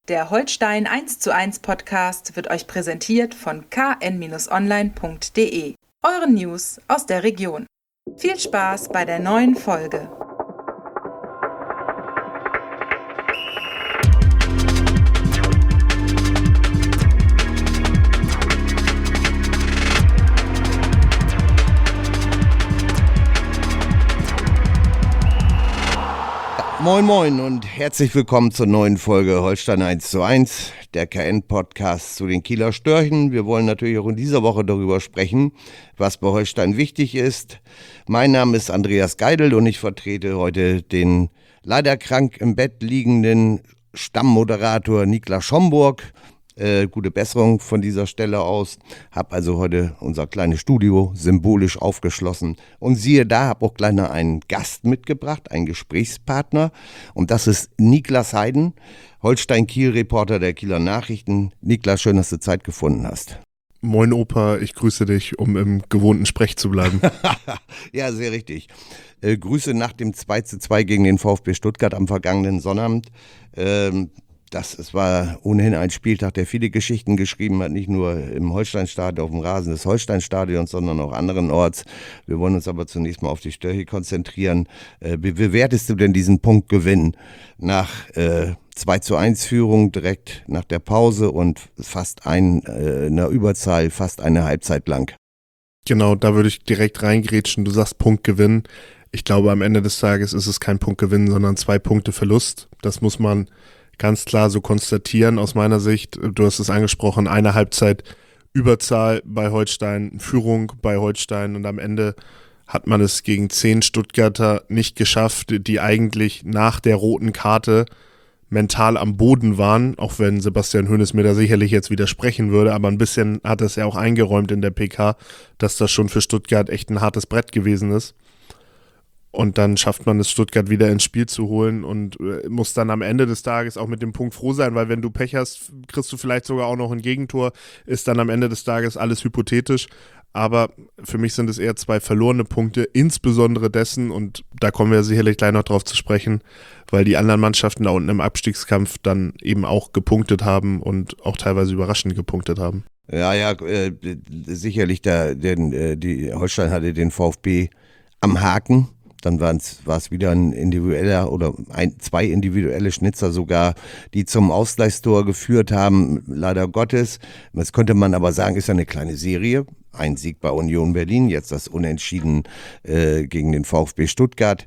Der Holstein 1:1 Podcast wird euch präsentiert von kn-online.de, euren News aus der Region. Viel Spaß bei der neuen Folge. Moin Moin und herzlich willkommen zur neuen Folge Holstein 1:1, der KN-Podcast zu den Kieler Störchen. Wir wollen natürlich auch in dieser Woche darüber sprechen, was bei Holstein wichtig ist. Mein Name ist Andreas Geidel und ich vertrete heute den leider krank im Bett liegenden Stammmoderator Niklas Schomburg. Gute Besserung von dieser Stelle aus. Hab also heute unser kleines Studio symbolisch aufgeschlossen. Und siehe da, hab auch gleich noch einen Gast mitgebracht, einen Gesprächspartner. Und das ist Niklas Heiden, Holstein-Kiel-Reporter der Kieler Nachrichten. Niklas, schön, dass du Zeit gefunden hast. Moin Opa, ich grüße dich, um im gewohnten Sprech zu bleiben. Ja, sehr richtig. Grüße nach dem 2:2 gegen den VfB Stuttgart am vergangenen Sonnabend. Es war ohnehin ein Spieltag, der viele Geschichten geschrieben hat, nicht nur im Holsteinstadion, auf dem Rasen des Holsteinstadions, sondern auch anderenorts. Wir wollen uns aber zunächst mal auf die Störche konzentrieren. Wie bewertest du denn diesen Punktgewinn nach 2:1 Führung direkt nach der Pause und fast einer Überzahl, fast eine Halbzeit lang? Genau, da würde ich direkt reingrätschen. Du sagst Punktgewinn. Ich glaube, am Ende des Tages ist es kein Punktgewinn, sondern 2 Punkte Verlust. Das muss man ganz klar so konstatieren aus meiner Sicht. Du hast es angesprochen, eine Halbzeit Überzahl bei Holstein, Führung bei Holstein und am Ende hat man es gegen 10 Stuttgarter nicht geschafft, die eigentlich nach der roten Karte mental am Boden waren, auch wenn Sebastian Hoeneß mir da sicherlich jetzt widersprechen würde, aber ein bisschen hat es ja auch eingeräumt in der PK, dass das schon für Stuttgart echt ein hartes Brett gewesen ist. Und dann schafft man es, Stuttgart wieder ins Spiel zu holen und muss dann am Ende des Tages auch mit dem Punkt froh sein, weil wenn du Pech hast, kriegst du vielleicht sogar auch noch ein Gegentor, ist dann am Ende des Tages alles hypothetisch. Aber für mich sind es eher 2 verlorene Punkte, insbesondere dessen, und da kommen wir sicherlich gleich noch drauf zu sprechen, weil die anderen Mannschaften da unten im Abstiegskampf dann eben auch gepunktet haben und auch teilweise überraschend gepunktet haben. Ja, sicherlich, die Holstein hatte den VfB am Haken. Dann war es wieder ein individueller oder 2 individuelle Schnitzer sogar, die zum Ausgleichstor geführt haben, leider Gottes. Das könnte man aber sagen, ist ja eine kleine Serie. Ein Sieg bei Union Berlin, jetzt das Unentschieden gegen den VfB Stuttgart.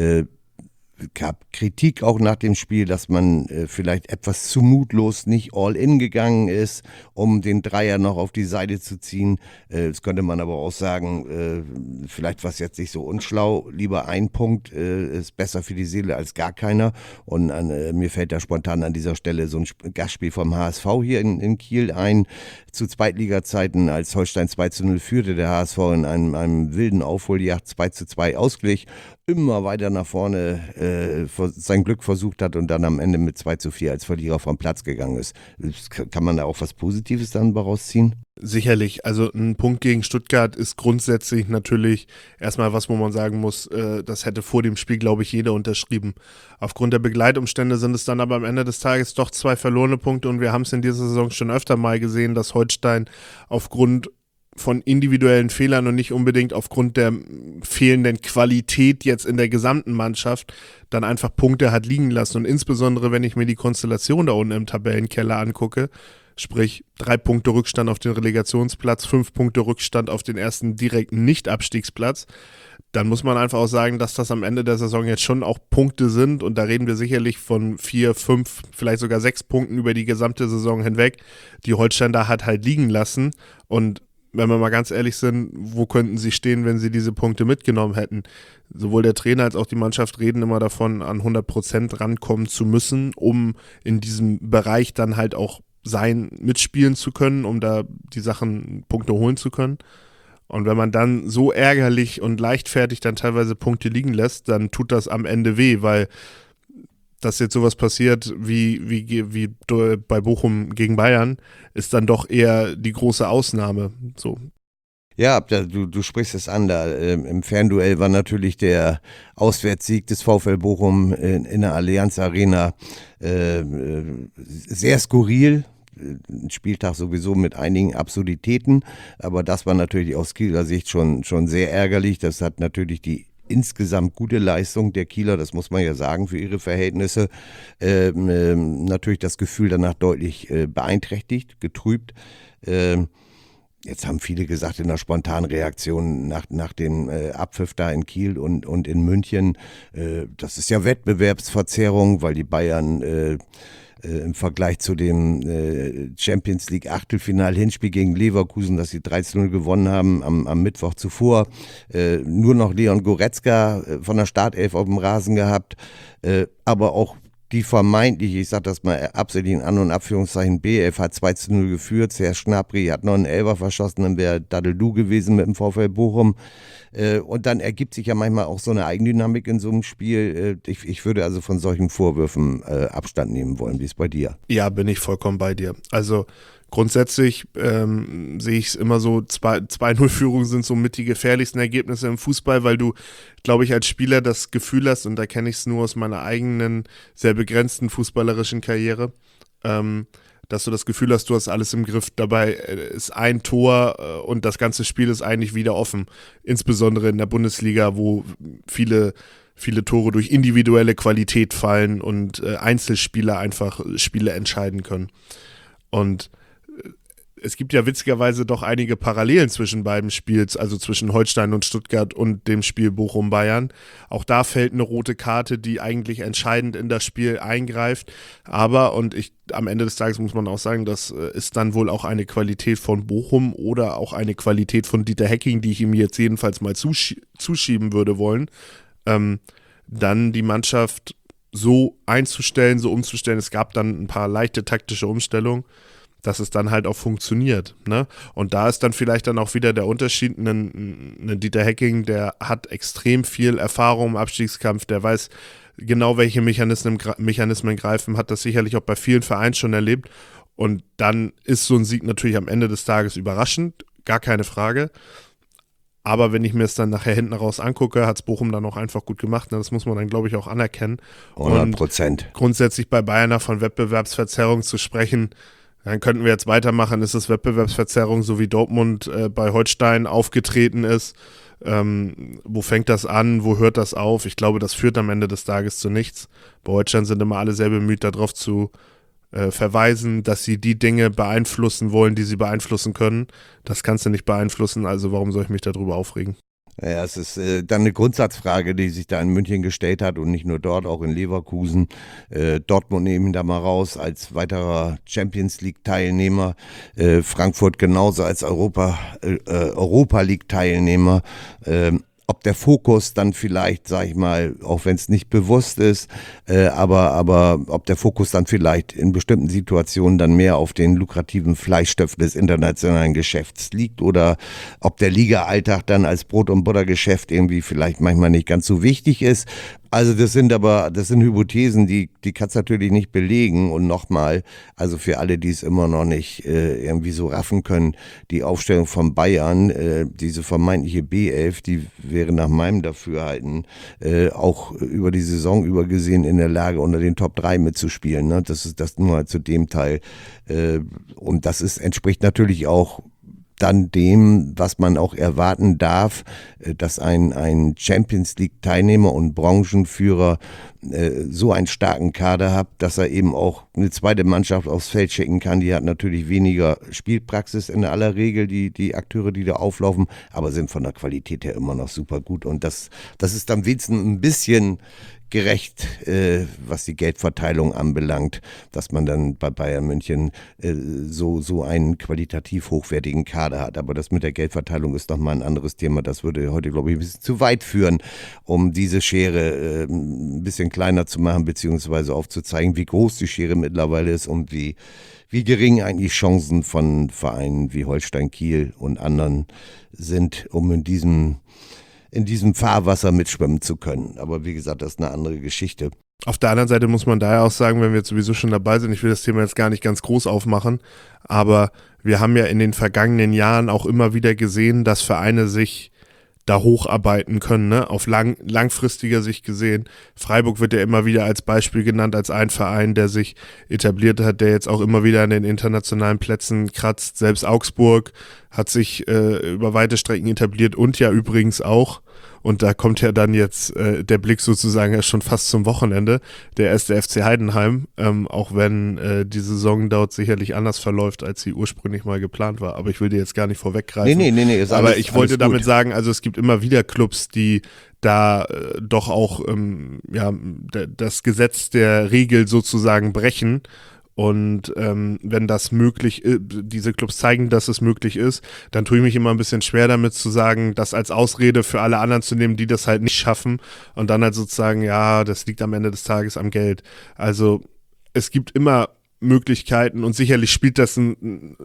Gab Kritik auch nach dem Spiel, dass man vielleicht etwas zu mutlos nicht all in gegangen ist, um den Dreier noch auf die Seite zu ziehen. Das könnte man aber auch sagen, vielleicht war es jetzt nicht so unschlau, lieber ein Punkt ist besser für die Seele als gar keiner. Und mir fällt da spontan an dieser Stelle so ein Gastspiel vom HSV hier in Kiel ein. Zu Zweitliga-Zeiten, als Holstein 2:0 führte, der HSV in einem wilden Aufholjagd 2:2 ausglich, immer weiter nach vorne sein Glück versucht hat und dann am Ende mit 2:4 als Verlierer vom Platz gegangen ist. Kann man da auch was Positives dann daraus ziehen? Sicherlich, also ein Punkt gegen Stuttgart ist grundsätzlich natürlich erstmal was, wo man sagen muss, das hätte vor dem Spiel, glaube ich, jeder unterschrieben. Aufgrund der Begleitumstände sind es dann aber am Ende des Tages doch 2 verlorene Punkte und wir haben es in dieser Saison schon öfter mal gesehen, dass Holstein aufgrund von individuellen Fehlern und nicht unbedingt aufgrund der fehlenden Qualität jetzt in der gesamten Mannschaft dann einfach Punkte hat liegen lassen. Und insbesondere, wenn ich mir die Konstellation da unten im Tabellenkeller angucke, sprich 3 Punkte Rückstand auf den Relegationsplatz, 5 Punkte Rückstand auf den ersten direkten Nicht-Abstiegsplatz, dann muss man einfach auch sagen, dass das am Ende der Saison jetzt schon auch Punkte sind und da reden wir sicherlich von 4, 5, vielleicht sogar 6 Punkten über die gesamte Saison hinweg, die Holstein da hat halt liegen lassen. Und wenn wir mal ganz ehrlich sind, wo könnten sie stehen, wenn sie diese Punkte mitgenommen hätten? Sowohl der Trainer als auch die Mannschaft reden immer davon, an 100% rankommen zu müssen, um in diesem Bereich dann halt auch mitspielen zu können, um da die Sachen Punkte holen zu können. Und wenn man dann so ärgerlich und leichtfertig dann teilweise Punkte liegen lässt, dann tut das am Ende weh, weil dass jetzt sowas passiert wie bei Bochum gegen Bayern, ist dann doch eher die große Ausnahme. So. Ja, du sprichst es an. Im Fernduell war natürlich der Auswärtssieg des VfL Bochum in der Allianz Arena sehr skurril. Ein Spieltag sowieso mit einigen Absurditäten, aber das war natürlich aus Kieler Sicht schon sehr ärgerlich. Das hat natürlich die insgesamt gute Leistung der Kieler, das muss man ja sagen, für ihre Verhältnisse, natürlich das Gefühl danach deutlich beeinträchtigt, getrübt. Jetzt haben viele gesagt in der spontanen Reaktion nach dem Abpfiff da in Kiel und in München, das ist ja Wettbewerbsverzerrung, weil die Bayern im Vergleich zu dem Champions League Achtelfinal-Hinspiel gegen Leverkusen, das sie 13-0 gewonnen haben am Mittwoch zuvor, nur noch Leon Goretzka von der Startelf auf dem Rasen gehabt, aber auch die vermeintlich, ich sag das mal absichtlich in An- und Abführungszeichen, B11 hat 2-0 geführt, Serge Gnabry hat noch einen Elfer verschossen, dann wäre Dadelu gewesen mit dem VfL Bochum. Und dann ergibt sich ja manchmal auch so eine Eigendynamik in so einem Spiel. Ich würde also von solchen Vorwürfen Abstand nehmen wollen. Wie ist es bei dir? Ja, bin ich vollkommen bei dir. Also grundsätzlich sehe ich es immer so, 2-0-Führungen sind so mit die gefährlichsten Ergebnisse im Fußball, weil du, glaube ich, als Spieler das Gefühl hast, und da kenne ich es nur aus meiner eigenen, sehr begrenzten fußballerischen Karriere, dass du das Gefühl hast, du hast alles im Griff. Dabei ist ein Tor und das ganze Spiel ist eigentlich wieder offen. Insbesondere in der Bundesliga, wo viele Tore durch individuelle Qualität fallen und Einzelspieler einfach Spiele entscheiden können. Und es gibt ja witzigerweise doch einige Parallelen zwischen beiden Spiels, also zwischen Holstein und Stuttgart und dem Spiel Bochum-Bayern. Auch da fällt eine rote Karte, die eigentlich entscheidend in das Spiel eingreift. Aber, am Ende des Tages muss man auch sagen, das ist dann wohl auch eine Qualität von Bochum oder auch eine Qualität von Dieter Hecking, die ich ihm jetzt jedenfalls mal zuschieben würde wollen, dann die Mannschaft so einzustellen, so umzustellen. Es gab dann ein paar leichte taktische Umstellungen, dass es dann halt auch funktioniert. Ne? Und da ist dann vielleicht dann auch wieder der Unterschied, ein Dieter Hecking, der hat extrem viel Erfahrung im Abstiegskampf, der weiß genau, welche Mechanismen greifen, hat das sicherlich auch bei vielen Vereinen schon erlebt. Und dann ist so ein Sieg natürlich am Ende des Tages überraschend, gar keine Frage. Aber wenn ich mir es dann nachher hinten raus angucke, hat es Bochum dann auch einfach gut gemacht. Ne? Das muss man dann, glaube ich, auch anerkennen. 100%. Grundsätzlich bei Bayern von Wettbewerbsverzerrung zu sprechen, dann könnten wir jetzt weitermachen. Ist es Wettbewerbsverzerrung, so wie Dortmund bei Holstein aufgetreten ist? Wo fängt das an? Wo hört das auf? Ich glaube, das führt am Ende des Tages zu nichts. Bei Holstein sind immer alle sehr bemüht, darauf zu verweisen, dass sie die Dinge beeinflussen wollen, die sie beeinflussen können. Das kannst du nicht beeinflussen, also warum soll ich mich darüber aufregen? Ja, es ist dann eine Grundsatzfrage, die sich da in München gestellt hat und nicht nur dort, auch in Leverkusen. Dortmund nehmen da mal raus als weiterer Champions League Teilnehmer. Frankfurt genauso als Europa League Teilnehmer. Ob der Fokus dann vielleicht, sag ich mal, auch wenn es nicht bewusst ist, aber ob der Fokus dann vielleicht in bestimmten Situationen dann mehr auf den lukrativen Fleischstöpfen des internationalen Geschäfts liegt oder ob der Liga-Alltag dann als Brot- und Buttergeschäft irgendwie vielleicht manchmal nicht ganz so wichtig ist. Also das sind Hypothesen, die kannst du natürlich nicht belegen. Und nochmal, also für alle, die es immer noch nicht irgendwie so raffen können, die Aufstellung von Bayern, diese vermeintliche B11, die wäre nach meinem Dafürhalten auch über die Saison über gesehen in der Lage, unter den Top 3 mitzuspielen. Ne? Das ist das nur zu dem Teil. Und das entspricht natürlich auch dann dem, was man auch erwarten darf, dass ein Champions League Teilnehmer und Branchenführer so einen starken Kader hat, dass er eben auch eine zweite Mannschaft aufs Feld schicken kann. Die hat natürlich weniger Spielpraxis in aller Regel, die Akteure, die da auflaufen, aber sind von der Qualität her immer noch super gut. Und das ist dann wenigstens ein bisschen gerecht, was die Geldverteilung anbelangt, dass man dann bei Bayern München so einen qualitativ hochwertigen Kader hat. Aber das mit der Geldverteilung ist nochmal ein anderes Thema. Das würde heute, glaube ich, ein bisschen zu weit führen, um diese Schere ein bisschen kleiner zu machen, beziehungsweise aufzuzeigen, wie groß die Schere mittlerweile ist und wie gering eigentlich Chancen von Vereinen wie Holstein Kiel und anderen sind, um in diesem Fahrwasser mitschwimmen zu können. Aber wie gesagt, das ist eine andere Geschichte. Auf der anderen Seite muss man daher auch sagen, wenn wir jetzt sowieso schon dabei sind, ich will das Thema jetzt gar nicht ganz groß aufmachen, aber wir haben ja in den vergangenen Jahren auch immer wieder gesehen, dass Vereine sich da hocharbeiten können, ne? Auf langfristiger Sicht gesehen. Freiburg wird ja immer wieder als Beispiel genannt, als ein Verein, der sich etabliert hat, der jetzt auch immer wieder an den internationalen Plätzen kratzt. Selbst Augsburg hat sich über weite Strecken etabliert und ja übrigens auch, und da kommt ja dann jetzt der Blick sozusagen ja schon fast zum Wochenende, der erste FC Heidenheim, auch wenn die Saison dort sicherlich anders verläuft, als sie ursprünglich mal geplant war. Aber ich will dir jetzt gar nicht vorweggreifen. Nee, ist aber alles, ich wollte alles damit gut. sagen, also es gibt immer wieder Clubs, die da doch auch das Gesetz der Regel sozusagen brechen. Und wenn das möglich ist, diese Clubs zeigen, dass es möglich ist, dann tue ich mich immer ein bisschen schwer damit zu sagen, das als Ausrede für alle anderen zu nehmen, die das halt nicht schaffen und dann halt sozusagen, ja, das liegt am Ende des Tages am Geld. Also es gibt immer Möglichkeiten und sicherlich spielt das eine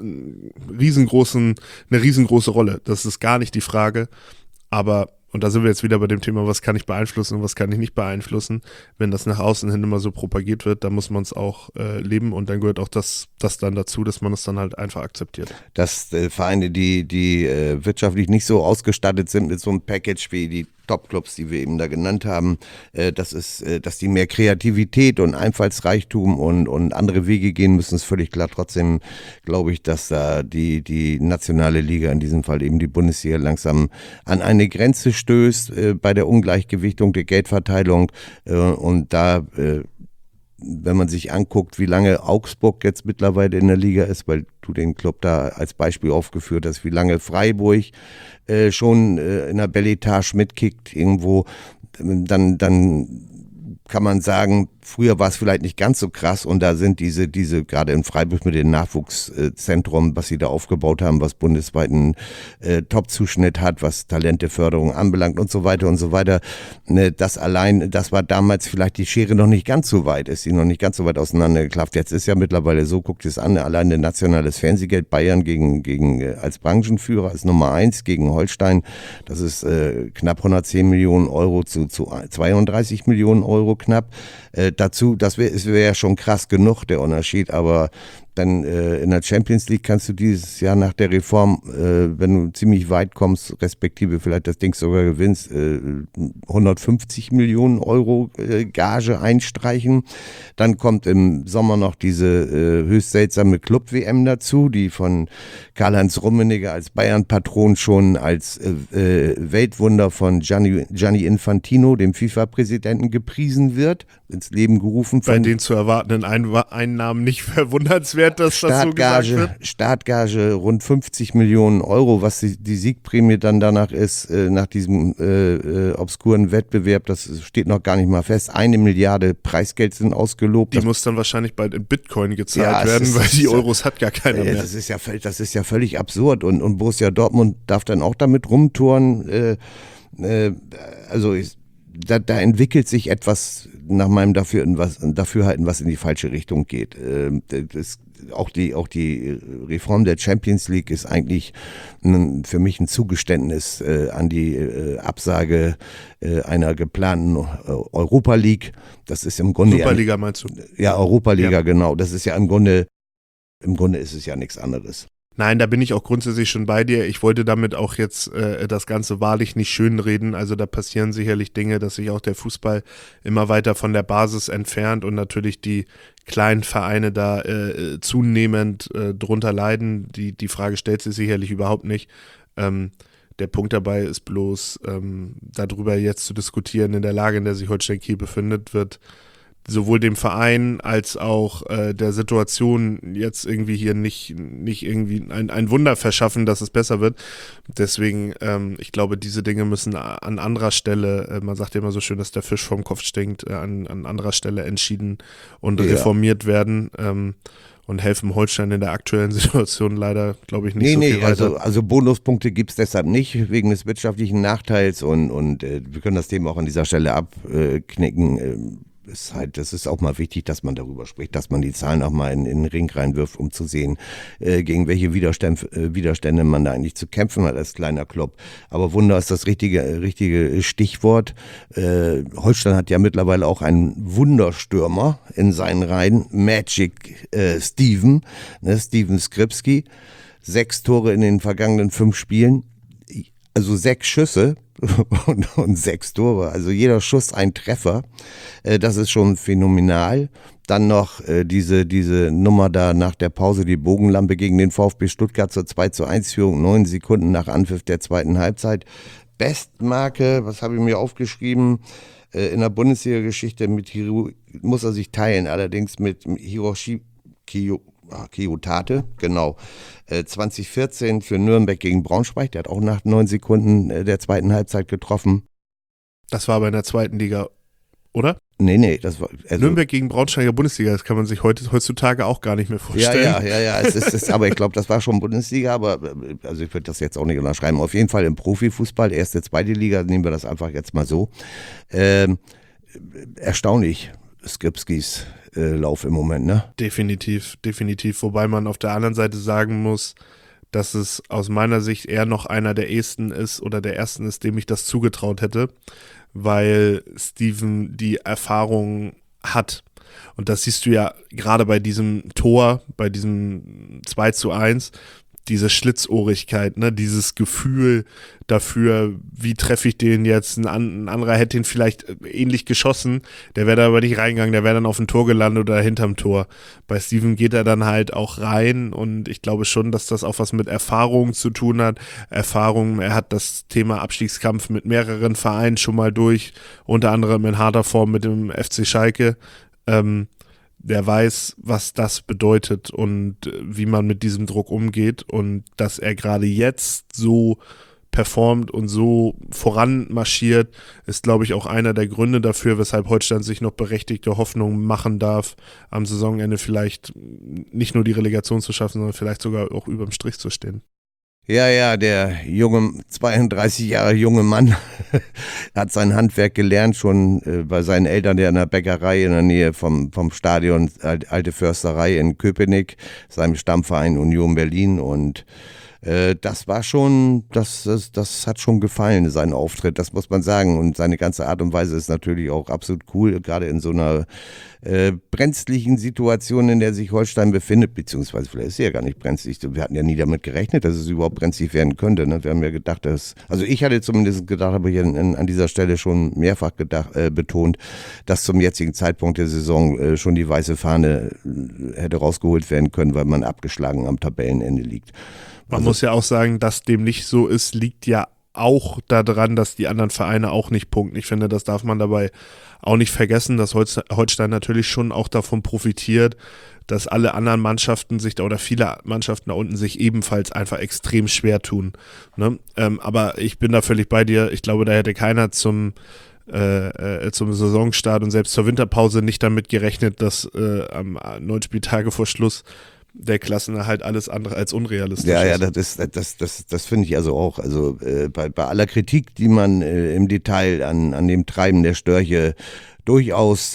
riesengroße Rolle. Das ist gar nicht die Frage, aber und da sind wir jetzt wieder bei dem Thema, was kann ich beeinflussen und was kann ich nicht beeinflussen. Wenn das nach außen hin immer so propagiert wird, dann muss man es auch leben und dann gehört auch das dann dazu, dass man es dann halt einfach akzeptiert. Dass Vereine, die wirtschaftlich nicht so ausgestattet sind mit so einem Package wie die Top-Clubs, die wir eben da genannt haben, dass die mehr Kreativität und Einfallsreichtum und andere Wege gehen müssen, ist völlig klar. Trotzdem glaube ich, dass da die nationale Liga, in diesem Fall eben die Bundesliga, langsam an eine Grenze stößt bei der Ungleichgewichtung der Geldverteilung und da wenn man sich anguckt, wie lange Augsburg jetzt mittlerweile in der Liga ist, weil du den Club da als Beispiel aufgeführt hast, wie lange Freiburg schon in der Beletage mitkickt irgendwo, dann kann man sagen, früher war es vielleicht nicht ganz so krass und da sind diese gerade in Freiburg mit dem Nachwuchszentrum, was sie da aufgebaut haben, was bundesweiten Top-Zuschnitt hat, was Talenteförderung anbelangt und so weiter, das war damals vielleicht die Schere noch nicht ganz so weit, ist sie noch nicht ganz so weit auseinandergeklafft. Jetzt ist ja mittlerweile so, guckt es an, alleine nationales Fernsehgeld, Bayern gegen als Branchenführer, als Nummer 1 gegen Holstein, das ist knapp 110 Millionen Euro zu 32 Millionen Euro knapp. Dazu, das wäre ja schon krass genug, der Unterschied, aber dann in der Champions League kannst du dieses Jahr nach der Reform, wenn du ziemlich weit kommst, respektive vielleicht das Ding sogar gewinnst, 150 Millionen Euro Gage einstreichen. Dann kommt im Sommer noch diese höchst seltsame Club-WM dazu, die von Karl-Heinz Rummenigge als Bayern-Patron schon als Weltwunder von Gianni Infantino, dem FIFA-Präsidenten, gepriesen wird, ins Leben gerufen. Bei den zu erwartenden Einnahmen nicht verwundernswert, dass das so gesagt wird. Startgage rund 50 Millionen Euro, was die Siegprämie dann danach ist, nach diesem obskuren Wettbewerb, das steht noch gar nicht mal fest. 1 Milliarde Preisgeld sind ausgelobt. Die muss dann wahrscheinlich bald in Bitcoin gezahlt werden, weil die Euros hat gar keiner mehr. Das ist ja völlig absurd und Borussia Dortmund darf dann auch damit rumtouren. Da entwickelt sich etwas nach meinem Dafürhalten, was in die falsche Richtung geht. Auch die Reform der Champions League ist eigentlich für mich ein Zugeständnis an die Absage einer geplanten Europa League. Das ist im Grunde Superliga meinst du? Ja, Europa Liga, genau. Das ist ja im Grunde ist es ja nichts anderes. Nein, da bin ich auch grundsätzlich schon bei dir. Ich wollte damit auch jetzt das Ganze wahrlich nicht schönreden. Also da passieren sicherlich Dinge, dass sich auch der Fußball immer weiter von der Basis entfernt und natürlich die kleinen Vereine da zunehmend drunter leiden. Die Frage stellt sich sicherlich überhaupt nicht. Der Punkt dabei ist bloß, darüber jetzt zu diskutieren, in der Lage, in der sich Holstein Kiel befindet, wird sowohl dem Verein als auch der Situation jetzt irgendwie hier nicht irgendwie ein Wunder verschaffen, dass es besser wird. Deswegen, ich glaube, diese Dinge müssen an anderer Stelle, man sagt ja immer so schön, dass der Fisch vom Kopf stinkt, an anderer Stelle entschieden und reformiert werden. Und helfen Holstein in der aktuellen Situation leider, glaube ich, nicht so viel weiter. Also Bonuspunkte gibt es deshalb nicht, wegen des wirtschaftlichen Nachteils und wir können das Thema auch an dieser Stelle abknicken. das ist auch mal wichtig, dass man darüber spricht, dass man die Zahlen auch mal in den Ring reinwirft, um zu sehen, gegen welche Widerstände man da eigentlich zu kämpfen hat als kleiner Club. Aber Wunder ist das richtige Stichwort. Holstein hat ja mittlerweile auch einen Wunderstürmer in seinen Reihen, Magic Steven Skripski. 6 Tore in den vergangenen 5 Spielen, also 6 Schüsse und 6 Tore, also jeder Schuss ein Treffer. Das ist schon phänomenal. Dann noch diese Nummer da nach der Pause, die Bogenlampe gegen den VfB Stuttgart zur 2:1-Führung, 9 Sekunden nach Anpfiff der zweiten Halbzeit. Bestmarke, was habe ich mir aufgeschrieben, in der Bundesliga-Geschichte muss er sich teilen, allerdings mit Hiroshi Kiyotate, genau. 2014 für Nürnberg gegen Braunschweig, der hat auch nach 9 Sekunden der zweiten Halbzeit getroffen. Das war aber in der zweiten Liga, oder? Nee, das war... Also Nürnberg gegen Braunschweiger Bundesliga, das kann man sich heutzutage auch gar nicht mehr vorstellen. Ja, es ist, aber ich glaube, das war schon Bundesliga, aber also ich würde das jetzt auch nicht unterschreiben. Auf jeden Fall im Profifußball, erste, zweite Liga, nehmen wir das einfach jetzt mal so. Erstaunlich, Skripskis Lauf im Moment, ne? Definitiv. Wobei man auf der anderen Seite sagen muss, dass es aus meiner Sicht eher noch einer der ersten ist, dem ich das zugetraut hätte, weil Steven die Erfahrung hat. Und das siehst du ja gerade bei diesem Tor, bei diesem 2:1, diese Schlitzohrigkeit, ne, dieses Gefühl dafür, wie treffe ich den jetzt, ein anderer hätte ihn vielleicht ähnlich geschossen, der wäre da aber nicht reingegangen, der wäre dann auf dem Tor gelandet oder hinterm Tor. Bei Steven geht er dann halt auch rein und ich glaube schon, dass das auch was mit Erfahrung zu tun hat. Er hat das Thema Abstiegskampf mit mehreren Vereinen schon mal durch, unter anderem in harter Form mit dem FC Schalke. Der weiß, was das bedeutet und wie man mit diesem Druck umgeht und dass er gerade jetzt so performt und so voranmarschiert, ist, glaube ich, auch einer der Gründe dafür, weshalb Holstein sich noch berechtigte Hoffnungen machen darf, am Saisonende vielleicht nicht nur die Relegation zu schaffen, sondern vielleicht sogar auch überm Strich zu stehen. Ja, der 32 Jahre junge Mann hat sein Handwerk gelernt, schon bei seinen Eltern, der in der Bäckerei in der Nähe vom Stadion, Alte Försterei in Köpenick, seinem Stammverein Union Berlin, und das war schon, das hat schon gefallen, sein Auftritt, das muss man sagen, und seine ganze Art und Weise ist natürlich auch absolut cool, gerade in so einer brenzlichen Situation, in der sich Holstein befindet, beziehungsweise vielleicht ist sie ja gar nicht brenzlig, wir hatten ja nie damit gerechnet, dass es überhaupt brenzlig werden könnte, ne? Wir haben ja gedacht, also ich hatte zumindest gedacht, habe ich an dieser Stelle schon mehrfach betont, dass zum jetzigen Zeitpunkt der Saison schon die weiße Fahne hätte rausgeholt werden können, weil man abgeschlagen am Tabellenende liegt. Man muss ja auch sagen, dass dem nicht so ist, liegt ja auch daran, dass die anderen Vereine auch nicht punkten. Ich finde, das darf man dabei auch nicht vergessen, dass Holstein natürlich schon auch davon profitiert, dass alle anderen Mannschaften oder viele Mannschaften da unten sich ebenfalls einfach extrem schwer tun. Ne? Aber ich bin da völlig bei dir. Ich glaube, da hätte keiner zum Saisonstart und selbst zur Winterpause nicht damit gerechnet, dass am 9 Spieltage vor Schluss der Klassenerhalt alles andere als unrealistisch ist. Ja, das finde ich also auch. Also bei aller Kritik, die man im Detail an dem Treiben der Störche durchaus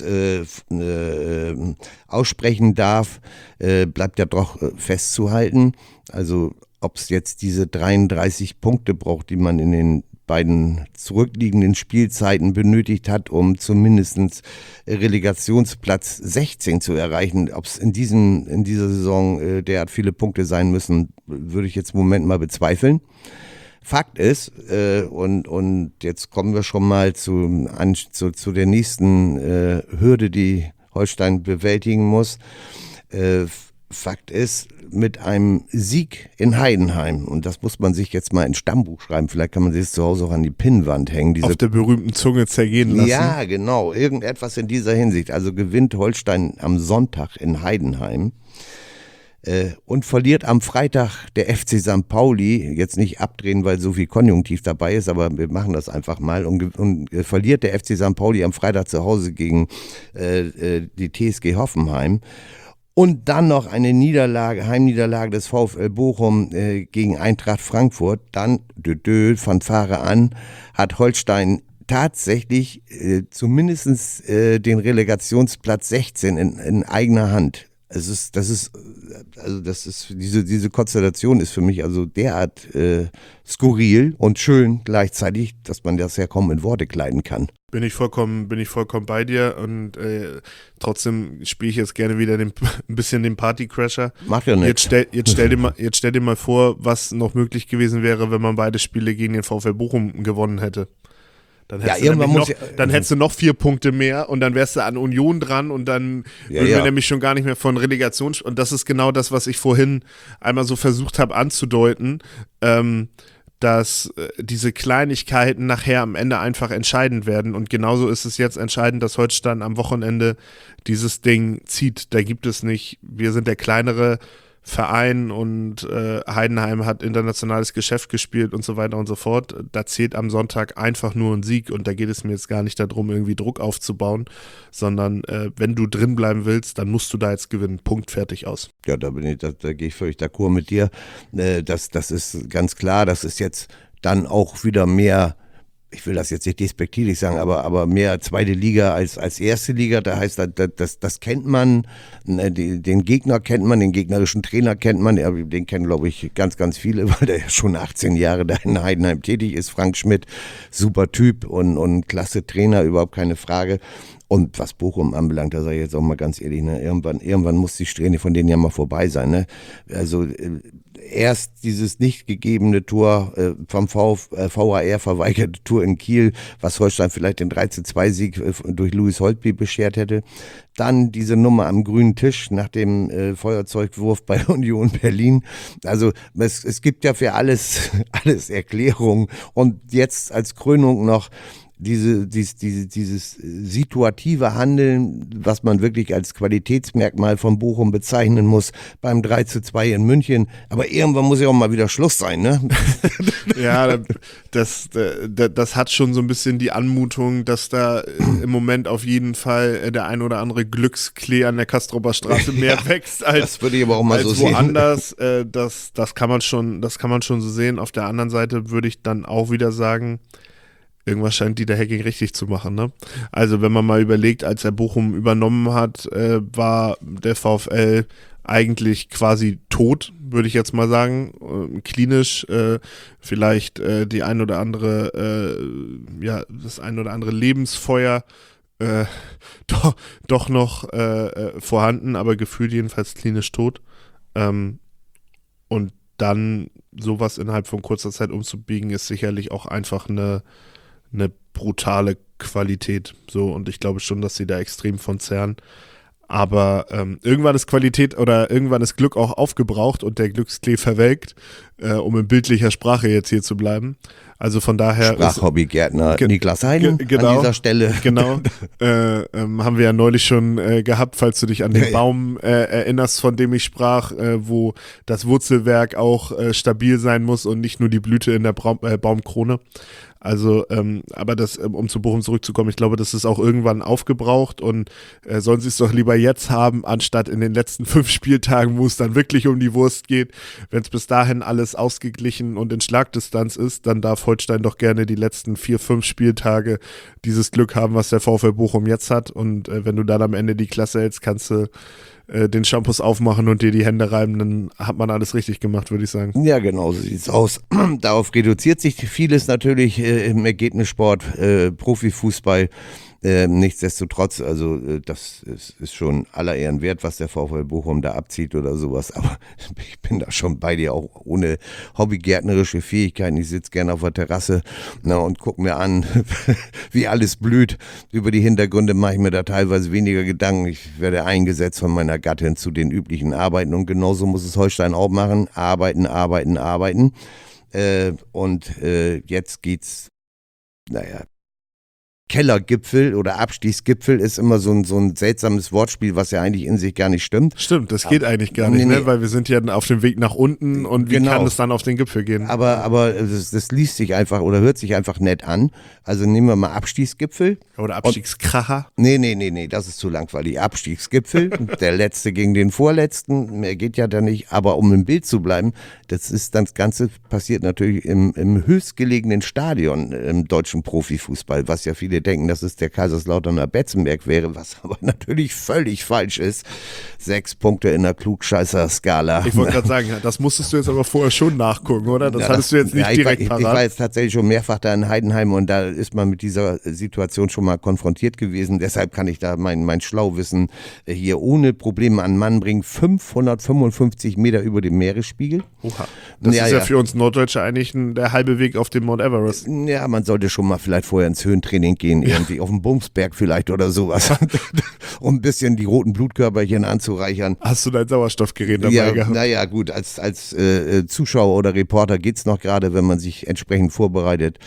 aussprechen darf, bleibt ja doch festzuhalten. Also ob es jetzt diese 33 Punkte braucht, die man in den beiden zurückliegenden Spielzeiten benötigt hat, um zumindest Relegationsplatz 16 zu erreichen. Ob es in dieser Saison derart viele Punkte sein müssen, würde ich jetzt im Moment mal bezweifeln. Fakt ist, und jetzt kommen wir schon mal zu der nächsten Hürde, die Holstein bewältigen muss. Fakt ist, mit einem Sieg in Heidenheim, und das muss man sich jetzt mal ins Stammbuch schreiben, vielleicht kann man sich das zu Hause auch an die Pinnwand hängen. Auf der berühmten Zunge zergehen lassen. Ja, genau, irgendetwas in dieser Hinsicht. Also gewinnt Holstein am Sonntag in Heidenheim und verliert am Freitag der FC St. Pauli, jetzt nicht abdrehen, weil so viel Konjunktiv dabei ist, aber wir machen das einfach mal, und verliert der FC St. Pauli am Freitag zu Hause gegen die TSG Hoffenheim. Und dann noch eine Heimniederlage des VfL Bochum gegen Eintracht Frankfurt. Dann, Fanfare an, hat Holstein tatsächlich zumindest den Relegationsplatz 16 in eigener Hand. Diese Konstellation ist für mich also derart skurril und schön gleichzeitig, dass man das ja kaum in Worte kleiden kann. Bin ich vollkommen bei dir und trotzdem spiele ich jetzt gerne wieder ein bisschen den Partycrasher. Macht ja nichts. Jetzt stell dir mal vor, was noch möglich gewesen wäre, wenn man beide Spiele gegen den VfL Bochum gewonnen hätte. Dann hättest du noch 4 Punkte mehr und dann wärst du an Union dran und dann würden wir nämlich schon gar nicht mehr von Relegation. Und das ist genau das, was ich vorhin einmal so versucht habe anzudeuten, dass diese Kleinigkeiten nachher am Ende einfach entscheidend werden. Und genauso ist es jetzt entscheidend, dass Holstein am Wochenende dieses Ding zieht. Da gibt es nicht, wir sind der kleinere Verein und Heidenheim hat internationales Geschäft gespielt und so weiter und so fort. Da zählt am Sonntag einfach nur ein Sieg und da geht es mir jetzt gar nicht darum, irgendwie Druck aufzubauen, sondern wenn du drin bleiben willst, dann musst du da jetzt gewinnen. Punkt, fertig, aus. Ja, da gehe ich völlig d'accord mit dir. Das ist ganz klar, das ist jetzt dann auch wieder mehr, ich will das jetzt nicht despektierlich sagen, aber mehr zweite Liga als erste Liga. Da heißt, das kennt man, den Gegner kennt man, den gegnerischen Trainer kennt man, den kennen, glaube ich, ganz, ganz viele, weil der ja schon 18 Jahre da in Heidenheim tätig ist. Frank Schmidt, super Typ und klasse Trainer, überhaupt keine Frage. Und was Bochum anbelangt, da sage ich jetzt auch mal ganz ehrlich, ne, irgendwann muss die Strähne von denen ja mal vorbei sein. Ne? Also erst dieses nicht gegebene Tor vom VAR verweigerte Tor in Kiel, was Holstein vielleicht den 13-2-Sieg durch Louis Holtby beschert hätte. Dann diese Nummer am grünen Tisch nach dem Feuerzeugwurf bei Union Berlin. Also es gibt ja für alles Erklärungen. Und jetzt als Krönung noch dieses situative Handeln, was man wirklich als Qualitätsmerkmal von Bochum bezeichnen muss, beim 3:2 in München. Aber irgendwann muss ja auch mal wieder Schluss sein, ne? Ja, das hat schon so ein bisschen die Anmutung, dass da im Moment auf jeden Fall der ein oder andere Glücksklee an der Castroper Straße mehr wächst als, das würde ich aber auch mal als so woanders. Das kann man schon so sehen. Auf der anderen Seite würde ich dann auch wieder sagen, irgendwas scheint Dieter Hecking richtig zu machen, ne? Also wenn man mal überlegt, als er Bochum übernommen hat, war der VfL eigentlich quasi tot, würde ich jetzt mal sagen. Klinisch vielleicht das ein oder andere Lebensfeuer doch noch vorhanden, aber gefühlt jedenfalls klinisch tot. Und dann sowas innerhalb von kurzer Zeit umzubiegen, ist sicherlich auch einfach eine brutale Qualität. So, und ich glaube schon, dass sie da extrem von zehren. Aber irgendwann ist Qualität oder irgendwann ist Glück auch aufgebraucht und der Glücksklee verwelkt, um in bildlicher Sprache jetzt hier zu bleiben. Also von daher Sprachhobbygärtner Niklas Heiden genau, an dieser Stelle. Genau, haben wir ja neulich schon gehabt, falls du dich an den Baum erinnerst, von dem ich sprach, wo das Wurzelwerk auch stabil sein muss und nicht nur die Blüte in der Baumkrone. Also, aber das, um zu Bochum zurückzukommen, ich glaube, das ist auch irgendwann aufgebraucht und sollen sie es doch lieber jetzt haben, anstatt in den letzten 5 Spieltagen, wo es dann wirklich um die Wurst geht. Wenn es bis dahin alles ausgeglichen und in Schlagdistanz ist, dann darf Holstein doch gerne die letzten 4, 5 Spieltage dieses Glück haben, was der VfL Bochum jetzt hat. Und wenn du dann am Ende die Klasse hältst, kannst du den Shampoos aufmachen und dir die Hände reiben, dann hat man alles richtig gemacht, würde ich sagen. Ja, genau, so sieht's aus. Darauf reduziert sich vieles natürlich im Ergebnissport, Profifußball. Nichtsdestotrotz, also das ist schon aller Ehren wert, was der VfL Bochum da abzieht oder sowas, aber ich bin da schon bei dir, auch ohne hobbygärtnerische Fähigkeiten. Ich sitze gerne auf der Terrasse und gucke mir an, wie alles blüht. Über die Hintergründe mache ich mir da teilweise weniger Gedanken. Ich werde eingesetzt von meiner Gattin zu den üblichen Arbeiten und genauso muss es Holstein auch machen. Arbeiten. Und jetzt geht's, Kellergipfel oder Abstiegsgipfel ist immer so ein seltsames Wortspiel, was ja eigentlich in sich gar nicht stimmt. Stimmt, das geht eigentlich gar nicht, nee. ne? Weil wir sind ja auf dem Weg nach unten und wie kann es dann auf den Gipfel gehen? Aber das liest sich einfach oder hört sich einfach nett an. Also nehmen wir mal Abstiegsgipfel. Oder Abstiegskracher. Nee, das ist zu langweilig. Abstiegsgipfel, der letzte gegen den vorletzten, mehr geht ja da nicht. Aber um im Bild zu bleiben, das Ganze passiert natürlich im höchstgelegenen Stadion im deutschen Profifußball, was ja viele denken, dass es der Kaiserslauterner Betzenberg wäre, was aber natürlich völlig falsch ist. 6 Punkte in der Klugscheißer-Skala. Ich wollte gerade sagen, das musstest du jetzt aber vorher schon nachgucken, oder? Das hattest du jetzt nicht direkt parat. Ich war jetzt tatsächlich schon mehrfach da in Heidenheim und da ist man mit dieser Situation schon mal konfrontiert gewesen. Deshalb kann ich da mein Schlauwissen hier ohne Probleme an den Mann bringen. 555 Meter über dem Meeresspiegel. Oha. Das ist ja für uns Norddeutsche eigentlich der halbe Weg auf dem Mount Everest. Ja, man sollte schon mal vielleicht vorher ins Höhentraining gehen, irgendwie auf dem Bumsberg vielleicht oder sowas, um ein bisschen die roten Blutkörperchen anzureichern. Hast du dein Sauerstoffgerät dabei gehabt? Naja, gut, als Zuschauer oder Reporter geht's noch gerade, wenn man sich entsprechend vorbereitet.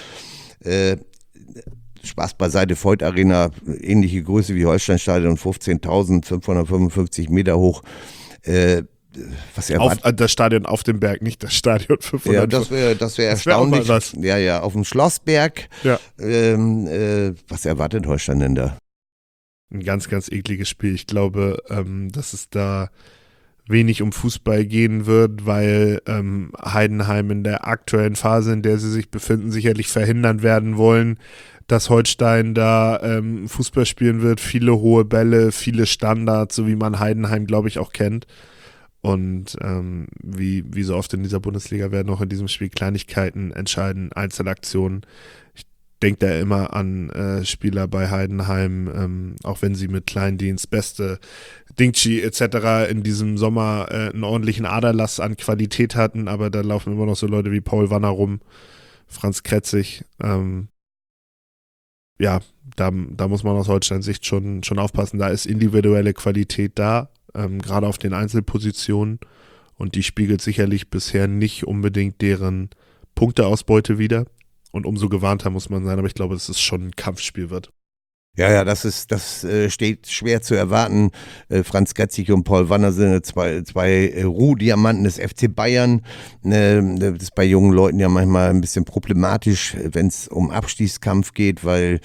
Spaß beiseite, Voigt Arena, ähnliche Größe wie Holsteinstadion, 15.555 Meter hoch. Was das Stadion auf dem Berg, nicht das Stadion 500. Ja, das wär erstaunlich. Wär was. Ja, auf dem Schlossberg. Ja. Was erwartet Holstein denn da? Ein ganz, ganz ekliges Spiel. Ich glaube, dass es da wenig um Fußball gehen wird, weil Heidenheim in der aktuellen Phase, in der sie sich befinden, sicherlich verhindern werden wollen, dass Holstein da Fußball spielen wird. Viele hohe Bälle, viele Standards, so wie man Heidenheim, glaube ich, auch kennt. Und wie so oft in dieser Bundesliga werden auch in diesem Spiel Kleinigkeiten entscheiden, Einzelaktionen. Ich denke da immer an Spieler bei Heidenheim, auch wenn sie mit Kleindienst, Beste, Dingchi etc. in diesem Sommer einen ordentlichen Aderlass an Qualität hatten, aber da laufen immer noch so Leute wie Paul Wanner rum, Franz Kretzig. Ja, da muss man aus Holsteins Sicht schon aufpassen. Da ist individuelle Qualität da, gerade auf den Einzelpositionen, und die spiegelt sicherlich bisher nicht unbedingt deren Punkteausbeute wider. Und umso gewarnter muss man sein, aber ich glaube, dass es schon ein Kampfspiel wird. Ja, das steht schwer zu erwarten. Franz Kretzig und Paul Wanner sind zwei Rohdiamanten des FC Bayern. Das ist bei jungen Leuten ja manchmal ein bisschen problematisch, wenn es um Abstiegskampf geht, weil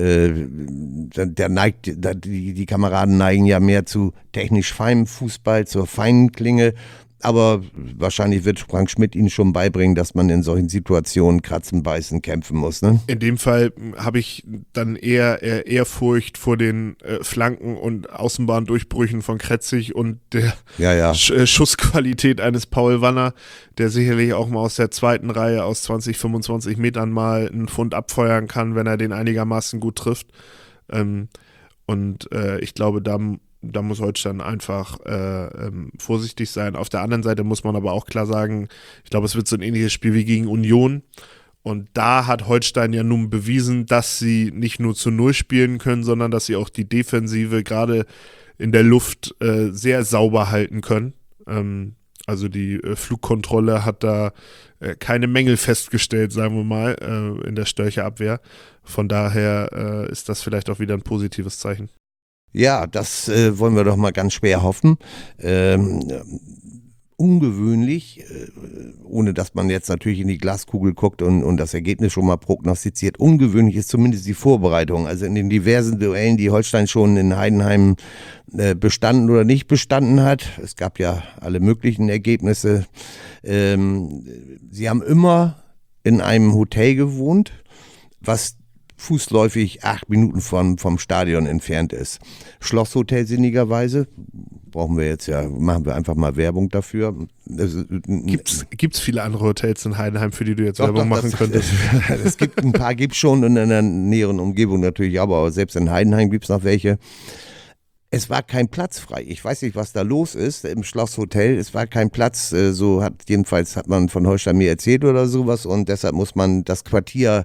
die Kameraden neigen ja mehr zu technisch feinem Fußball, zur feinen Klinge. Aber wahrscheinlich wird Frank Schmidt Ihnen schon beibringen, dass man in solchen Situationen kratzen, beißen, kämpfen muss. Ne? In dem Fall habe ich dann eher Ehrfurcht vor den Flanken und Außenbahndurchbrüchen von Kretzig und der Schussqualität eines Paul Wanner, der sicherlich auch mal aus der zweiten Reihe aus 20, 25 Metern mal einen Pfund abfeuern kann, wenn er den einigermaßen gut trifft. Ich glaube, da muss Holstein einfach vorsichtig sein. Auf der anderen Seite muss man aber auch klar sagen, ich glaube, es wird so ein ähnliches Spiel wie gegen Union. Und da hat Holstein ja nun bewiesen, dass sie nicht nur zu Null spielen können, sondern dass sie auch die Defensive gerade in der Luft sehr sauber halten können. Also die Flugkontrolle hat da keine Mängel festgestellt, sagen wir mal, in der Störcheabwehr. Von daher ist das vielleicht auch wieder ein positives Zeichen. Ja, das wollen wir doch mal ganz schwer hoffen. Ungewöhnlich, ohne dass man jetzt natürlich in die Glaskugel guckt und das Ergebnis schon mal prognostiziert, ungewöhnlich ist zumindest die Vorbereitung. Also in den diversen Duellen, die Holstein schon in Heidenheim bestanden oder nicht bestanden hat. Es gab ja alle möglichen Ergebnisse. Sie haben immer in einem Hotel gewohnt, was fußläufig 8 Minuten vom Stadion entfernt ist. Schlosshotel sinnigerweise, machen wir einfach mal Werbung dafür. Gibt's viele andere Hotels in Heidenheim, für die du jetzt Werbung machen könntest? Es gibt ein paar, gibt's schon, und in der näheren Umgebung natürlich auch, aber selbst in Heidenheim gibt's noch welche. Es war kein Platz frei. Ich weiß nicht, was da los ist im Schlosshotel. Es war kein Platz. Jedenfalls hat man von Holstein mir erzählt oder sowas. Und deshalb muss man das Quartier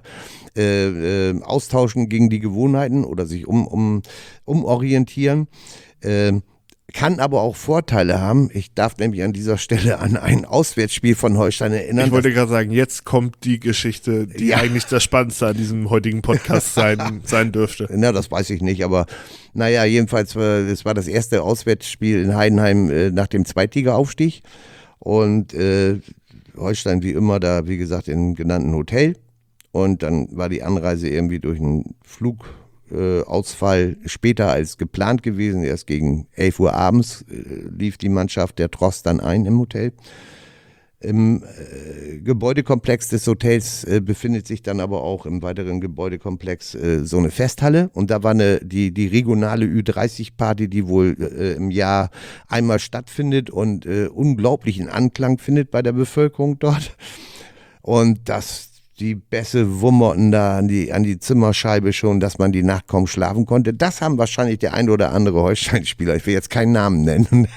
austauschen gegen die Gewohnheiten oder sich umorientieren. Kann aber auch Vorteile haben. Ich darf nämlich an dieser Stelle an ein Auswärtsspiel von Holstein erinnern. Ich wollte gerade sagen, jetzt kommt die Geschichte, die eigentlich das Spannendste an diesem heutigen Podcast sein dürfte. Na, das weiß ich nicht, aber naja, jedenfalls, es war das erste Auswärtsspiel in Heidenheim nach dem Zweitliga-Aufstieg und Holstein wie immer da, wie gesagt, im genannten Hotel und dann war die Anreise irgendwie durch einen Flugausfall später als geplant gewesen. Erst gegen 11 Uhr abends lief die Mannschaft der Trost dann ein im Hotel. Im Gebäudekomplex des Hotels befindet sich dann aber auch im weiteren Gebäudekomplex so eine Festhalle und da war die regionale Ü30-Party, die wohl im Jahr einmal stattfindet und unglaublichen Anklang findet bei der Bevölkerung dort. Und die Bässe wummerten da an die Zimmerscheibe schon, dass man die Nacht kaum schlafen konnte. Das haben wahrscheinlich der ein oder andere Holstein-Spieler, ich will jetzt keinen Namen nennen,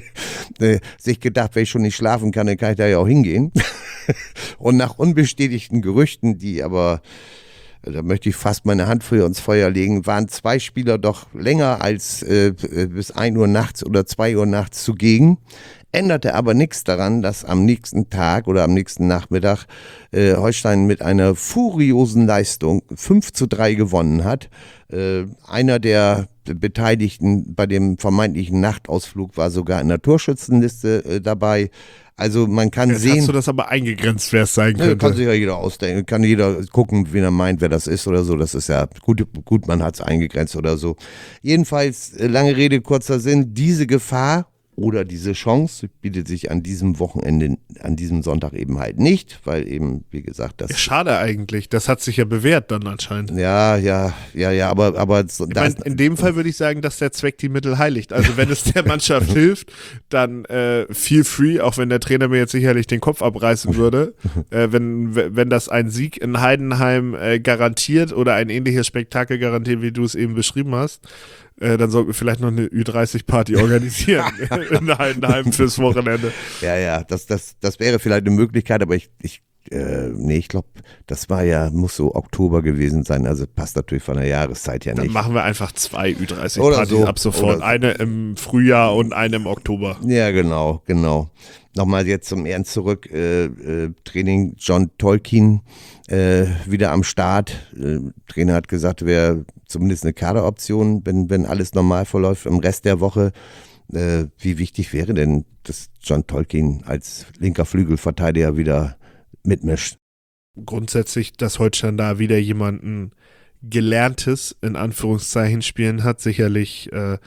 sich gedacht, wenn ich schon nicht schlafen kann, dann kann ich da ja auch hingehen. Und nach unbestätigten Gerüchten, die aber, da möchte ich fast meine Hand für ins Feuer legen, waren 2 Spieler doch länger als bis 1 Uhr nachts oder 2 Uhr nachts zugegen. Änderte aber nichts daran, dass am nächsten Tag oder am nächsten Nachmittag Holstein mit einer furiosen Leistung 5:3 gewonnen hat. Einer der Beteiligten bei dem vermeintlichen Nachtausflug war sogar in der Torschützenliste dabei. Also man kann Jetzt sehen. hast du das aber eingegrenzt, wer es sein könnte. Kann sich ja jeder ausdenken, kann jeder gucken, wen er meint, wer das ist oder so. Das ist ja gut, man hat es eingegrenzt oder so. Jedenfalls, lange Rede, kurzer Sinn, diese Gefahr oder diese Chance bietet sich an diesem Wochenende, an diesem Sonntag eben halt nicht, weil eben, wie gesagt, das... Ja, schade eigentlich, das hat sich ja bewährt dann anscheinend. Ja, aber ich mein, in dem Fall würde ich sagen, dass der Zweck die Mittel heiligt. Also wenn es der Mannschaft hilft, dann feel free, auch wenn der Trainer mir jetzt sicherlich den Kopf abreißen würde, wenn das ein Sieg in Heidenheim garantiert oder ein ähnliches Spektakel garantiert, wie du es eben beschrieben hast, dann sollten wir vielleicht noch eine Ü30-Party organisieren in Heidenheim fürs Wochenende. Ja, das wäre vielleicht eine Möglichkeit, aber ich glaube, das muss so Oktober gewesen sein, also passt natürlich von der Jahreszeit her nicht. Dann machen wir einfach 2 Ü30-Partys so, ab sofort, eine im Frühjahr und eine im Oktober. Ja, genau. Nochmal jetzt zum Ernst zurück, Training John Tolkien wieder am Start. Trainer hat gesagt, wäre zumindest eine Kaderoption, wenn alles normal verläuft im Rest der Woche. Wie wichtig wäre denn, dass John Tolkien als linker Flügelverteidiger wieder mitmischt? Grundsätzlich, dass Holstein da wieder jemanden Gelerntes in Anführungszeichen spielen hat, sicherlich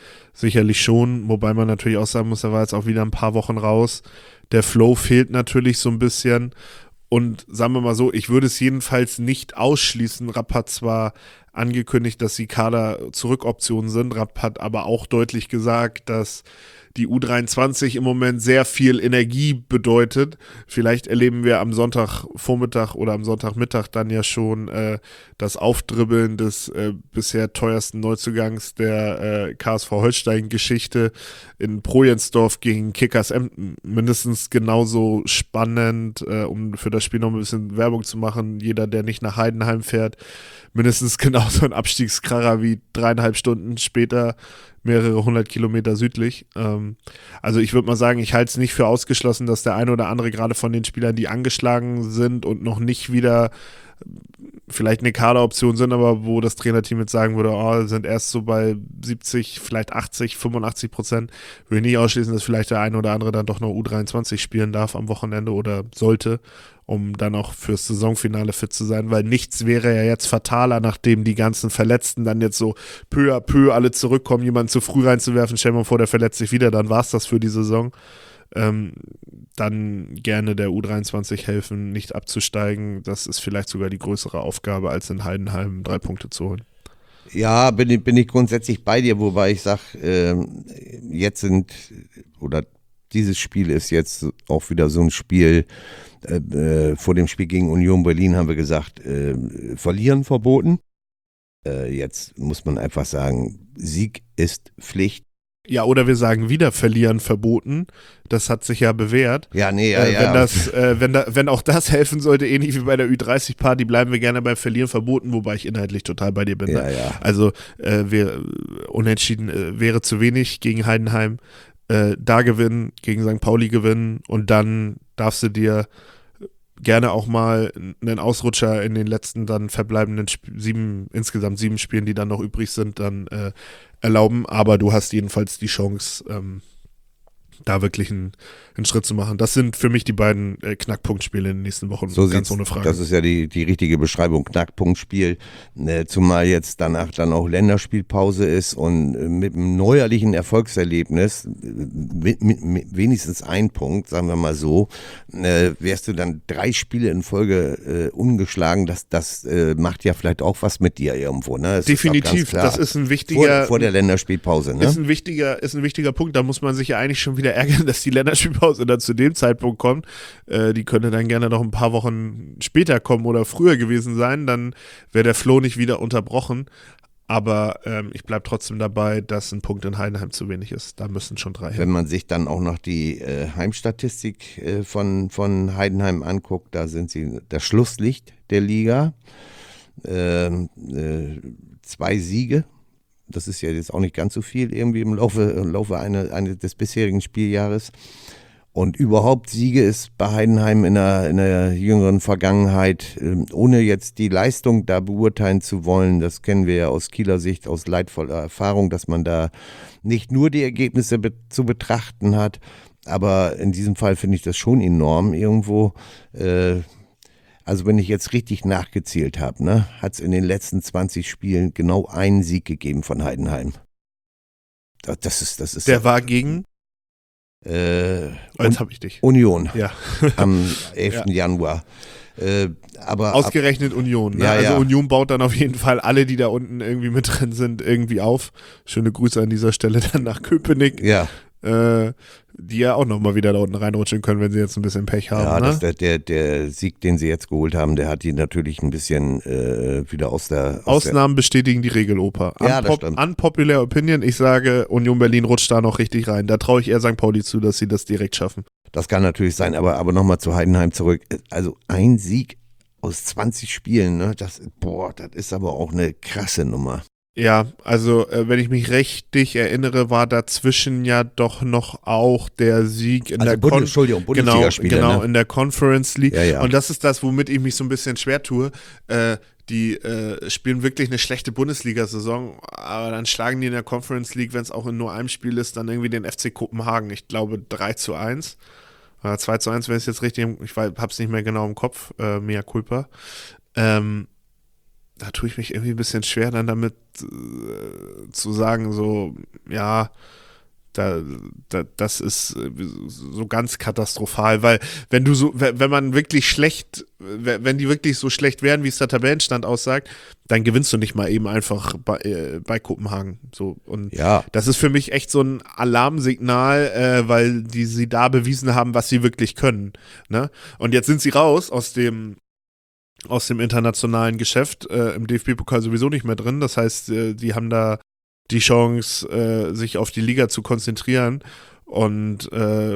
schon, wobei man natürlich auch sagen muss, er war jetzt auch wieder ein paar Wochen raus. Der Flow fehlt natürlich so ein bisschen und sagen wir mal so, ich würde es jedenfalls nicht ausschließen. Rapp hat zwar angekündigt, dass die Kader-Zurückoptionen sind, Rapp hat aber auch deutlich gesagt, dass die U23 im Moment sehr viel Energie bedeutet. Vielleicht erleben wir am Sonntagvormittag oder am Sonntagmittag dann ja schon das Aufdribbeln des bisher teuersten Neuzugangs der KSV Holstein-Geschichte in Projensdorf gegen Kickers Emden. Mindestens genauso spannend, um für das Spiel noch ein bisschen Werbung zu machen. Jeder, der nicht nach Heidenheim fährt, mindestens genauso ein Abstiegskracher wie 3,5 Stunden später mehrere 100 Kilometer südlich. Also ich würde mal sagen, ich halte es nicht für ausgeschlossen, dass der eine oder andere gerade von den Spielern, die angeschlagen sind und noch nicht wieder vielleicht eine Kaderoption sind, aber wo das Trainerteam jetzt sagen würde, sind erst so bei 70, vielleicht 80, 85%, würde ich nicht ausschließen, dass vielleicht der eine oder andere dann doch noch U23 spielen darf am Wochenende oder sollte, um dann auch fürs Saisonfinale fit zu sein, weil nichts wäre ja jetzt fataler, nachdem die ganzen Verletzten dann jetzt so peu à peu alle zurückkommen, jemanden zu früh reinzuwerfen, stell mal vor, der verletzt sich wieder, dann war es das für die Saison. Dann gerne der U23 helfen, nicht abzusteigen. Das ist vielleicht sogar die größere Aufgabe, als in Heidenheim 3 Punkte zu holen. Ja, bin ich grundsätzlich bei dir, wobei ich sage, dieses Spiel ist jetzt auch wieder so ein Spiel, vor dem Spiel gegen Union Berlin haben wir gesagt, verlieren verboten. Jetzt muss man einfach sagen, Sieg ist Pflicht. Ja, oder wir sagen wieder verlieren verboten. Das hat sich ja bewährt. Ja, nee, Wenn auch das helfen sollte, ähnlich wie bei der Ü30-Party, bleiben wir gerne beim Verlieren verboten, wobei ich inhaltlich total bei dir bin. Ja, Ne? ja. Also unentschieden wäre zu wenig gegen Heidenheim. Da gewinnen, gegen St. Pauli gewinnen und dann darfst du dir gerne auch mal einen Ausrutscher in den letzten dann verbleibenden insgesamt 7 Spielen, die dann noch übrig sind, dann erlauben. Aber du hast jedenfalls die Chance, da wirklich einen Schritt zu machen. Das sind für mich die beiden Knackpunktspiele in den nächsten Wochen, So ganz ohne Frage. Das ist ja die richtige Beschreibung, Knackpunktspiel, zumal jetzt danach dann auch Länderspielpause ist und mit einem neuerlichen Erfolgserlebnis, mit wenigstens ein Punkt, sagen wir mal so, wärst du dann 3 Spiele in Folge ungeschlagen, das macht ja vielleicht auch was mit dir irgendwo. Ne? Das Definitiv, das ist ein wichtiger... Vor der Länderspielpause, ne? Ist ein wichtiger Punkt, da muss man sich ja eigentlich schon wieder ärgern, dass die Länderspielpause dann zu dem Zeitpunkt kommt. Die könnte dann gerne noch ein paar Wochen später kommen oder früher gewesen sein, dann wäre der Flow nicht wieder unterbrochen. Aber ich bleibe trotzdem dabei, dass ein Punkt in Heidenheim zu wenig ist. Da müssen schon 3 hin. Wenn man sich dann auch noch die Heimstatistik von Heidenheim anguckt, da sind sie das Schlusslicht der Liga. 2 Siege. Das ist ja jetzt auch nicht ganz so viel irgendwie im Laufe eines des bisherigen Spieljahres. Und überhaupt Siege ist bei Heidenheim in der jüngeren Vergangenheit, ohne jetzt die Leistung da beurteilen zu wollen, das kennen wir ja aus Kieler Sicht, aus leidvoller Erfahrung, dass man da nicht nur die Ergebnisse zu betrachten hat, aber in diesem Fall finde ich das schon enorm irgendwo. Also wenn ich jetzt richtig nachgezählt habe, ne, hat es in den letzten 20 Spielen genau einen Sieg gegeben von Heidenheim. Das ist. Der war gegen? Jetzt habe ich dich. Union. Ja. Am 11. Januar. Aber ausgerechnet Union. Ne? Ja, also ja. Union baut dann auf jeden Fall alle, die da unten irgendwie mit drin sind, irgendwie auf. Schöne Grüße an dieser Stelle dann nach Köpenick. Ja. Die ja auch nochmal wieder da unten reinrutschen können, wenn sie jetzt ein bisschen Pech haben. Ja, ne? der Sieg, den sie jetzt geholt haben, der hat die natürlich ein bisschen wieder aus der... Ausnahmen bestätigen die Regeloper. Ja, das stimmt. Unpopular Opinion, ich sage, Union Berlin rutscht da noch richtig rein. Da traue ich eher St. Pauli zu, dass sie das direkt schaffen. Das kann natürlich sein, aber nochmal zu Heidenheim zurück. Also ein Sieg aus 20 Spielen, ne? Das ist aber auch eine krasse Nummer. Ja, also wenn ich mich richtig erinnere, war dazwischen ja doch noch auch der Sieg in der Bundesligaspiele. Genau, ne? in der Conference League. Ja. Und das ist das, womit ich mich so ein bisschen schwer tue. Die spielen wirklich eine schlechte Bundesliga-Saison, aber dann schlagen die in der Conference League, wenn es auch in nur einem Spiel ist, dann irgendwie den FC Kopenhagen. Ich glaube 3-1 oder 2-1, wenn es jetzt richtig, ich hab's nicht mehr genau im Kopf, mea culpa. Da tue ich mich irgendwie ein bisschen schwer, dann damit zu sagen, so, ja, das ist so ganz katastrophal, weil wenn die wirklich so schlecht wären, wie es der Tabellenstand aussagt, dann gewinnst du nicht mal eben einfach bei Kopenhagen. So, und Ja. das ist für mich echt so ein Alarmsignal, weil sie da bewiesen haben, was sie wirklich können. Ne? Und jetzt sind sie raus aus dem internationalen Geschäft, im DFB-Pokal sowieso nicht mehr drin. Das heißt, die haben da die Chance, sich auf die Liga zu konzentrieren. Und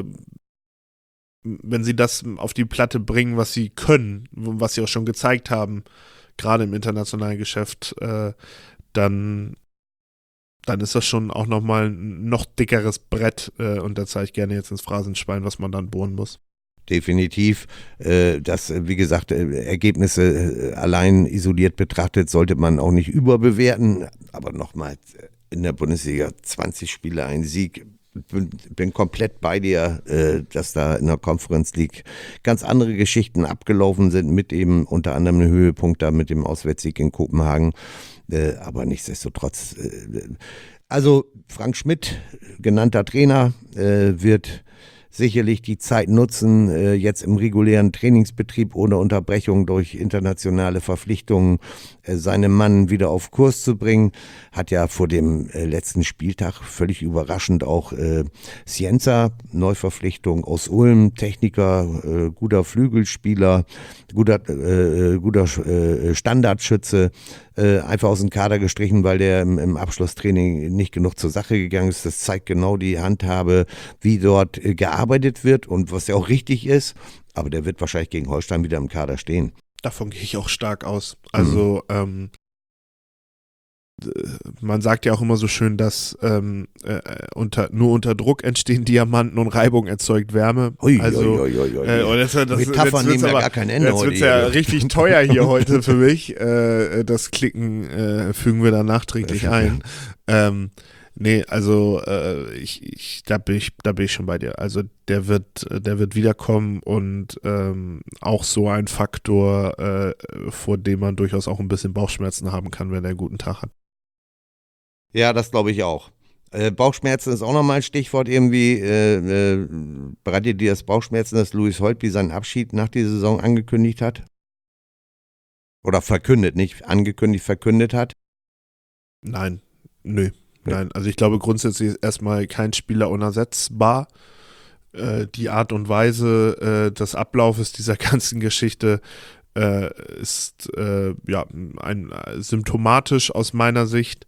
wenn sie das auf die Platte bringen, was sie können, was sie auch schon gezeigt haben, gerade im internationalen Geschäft, dann ist das schon auch nochmal ein noch dickeres Brett. Und da zeige ich gerne jetzt ins Phrasenschwein, was man dann bohren muss. Definitiv. Das, wie gesagt, Ergebnisse allein isoliert betrachtet sollte man auch nicht überbewerten. Aber nochmal, in der Bundesliga 20 Spiele, ein Sieg. Bin komplett bei dir, dass da in der Conference League ganz andere Geschichten abgelaufen sind, mit eben unter anderem einem Höhepunkt da mit dem Auswärtssieg in Kopenhagen. Aber nichtsdestotrotz, also Frank Schmidt, genannter Trainer, wird sicherlich die Zeit nutzen, jetzt im regulären Trainingsbetrieb ohne Unterbrechung durch internationale Verpflichtungen seine Mann wieder auf Kurs zu bringen. Hat ja vor dem letzten Spieltag völlig überraschend auch Cienza, Neuverpflichtung aus Ulm, Techniker, guter Flügelspieler, guter Standardschütze, einfach aus dem Kader gestrichen, weil der im Abschlusstraining nicht genug zur Sache gegangen ist. Das zeigt genau die Handhabe, wie dort gearbeitet wird und was ja auch richtig ist. Aber der wird wahrscheinlich gegen Holstein wieder im Kader stehen. Davon gehe ich auch stark aus. Also man sagt ja auch immer so schön, dass nur unter Druck entstehen Diamanten und Reibung erzeugt Wärme. Also Metaphern nehmen ja gar kein Ende heute. Jetzt wird es ja richtig teuer hier heute für mich. Das Klicken fügen wir dann nachträglich ein. Nee, also da bin ich schon bei dir. Also der wird wiederkommen und auch so ein Faktor, vor dem man durchaus auch ein bisschen Bauchschmerzen haben kann, wenn er einen guten Tag hat. Ja, das glaube ich auch. Bauchschmerzen ist auch nochmal ein Stichwort irgendwie. Bereitet dir das Bauchschmerzen, dass Louis Holtby seinen Abschied nach der Saison angekündigt hat? Oder verkündet, nicht angekündigt, verkündet hat? Nein, nö. Nein, also ich glaube grundsätzlich ist erstmal kein Spieler unersetzbar. Die Art und Weise des Ablaufes dieser ganzen Geschichte ist symptomatisch aus meiner Sicht,